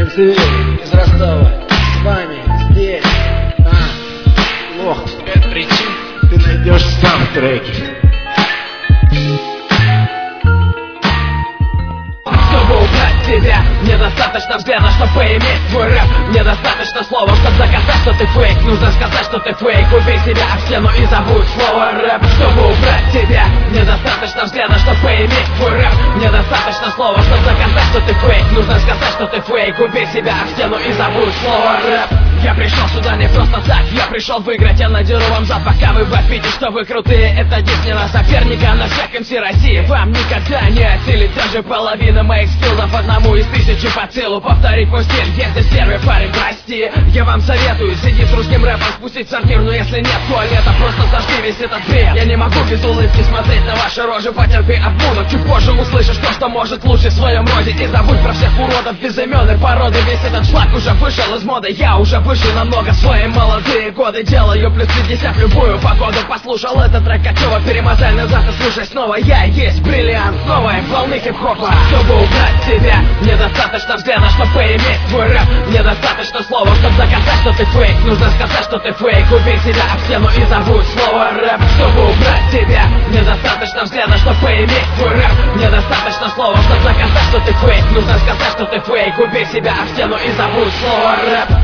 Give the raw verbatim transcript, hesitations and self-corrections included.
эм си из Ростова. С вами здесь. А, плохо. Пять причин Ты найдешь сам в треке. Чтобы убрать тебя, недостаточно взгляда, чтобы поиметь твой рэп. Недостаточно слова, чтобы доказать, что ты фейк. Нужно сказать, что ты фейк. Убей себя об стену и забудь слово рэп. Чтобы убрать тебя, недостаточно взгляда, чтобы поиметь твой рэп. Недостаточно слова, чтобы доказать, что ты фейк. Нужно сказать, что ты фейк. Убей себя об стену и забудь слово рэп. Я пришел сюда не просто так, я пришел выиграть. Я надеру вам зад, пока вы вопите, что вы крутые. Это диск не на соперника, на всех эм си России. Вам никогда не осилить даже половина моих скиллов. Одному из тысячи по силу повторить мой стиль. Если первый парень, прости. Я вам советую сидеть с русским рэпом, спустить сортир. Но если нет туалета, просто зажги весь этот бред. Я не могу без улыбки смотреть на ваши рожи. Потерпи обманут, чуть позже услышишь то, что может лучше в своем роде. И забудь про всех уродов безыменной породы. Весь этот шлак уже вышел из моды. Я уже выше намного в свои молодые годы. Делаю плюс пятьдесят в любую погоду. Послушал этот трек, Катева, перемотай назад и слушай снова. Я есть бриллиант новой волны хип-хопа. Чтобы убрать тебя, недостаточно взгляда, чтобы поиметь твой рэп. Недостаточно слова, чтобы доказать, что ты фейк. Нужно сказать, что ты фейк. Убей себя об стену и забудь слово рэп. Чтобы убрать тебя, недостаточно взгляда, чтобы поиметь твой рэп. Недостаточно слова, чтобы доказать, что ты фейк. Нужно сказать, что ты фейк. Убей себя об стену и забудь слово рэп.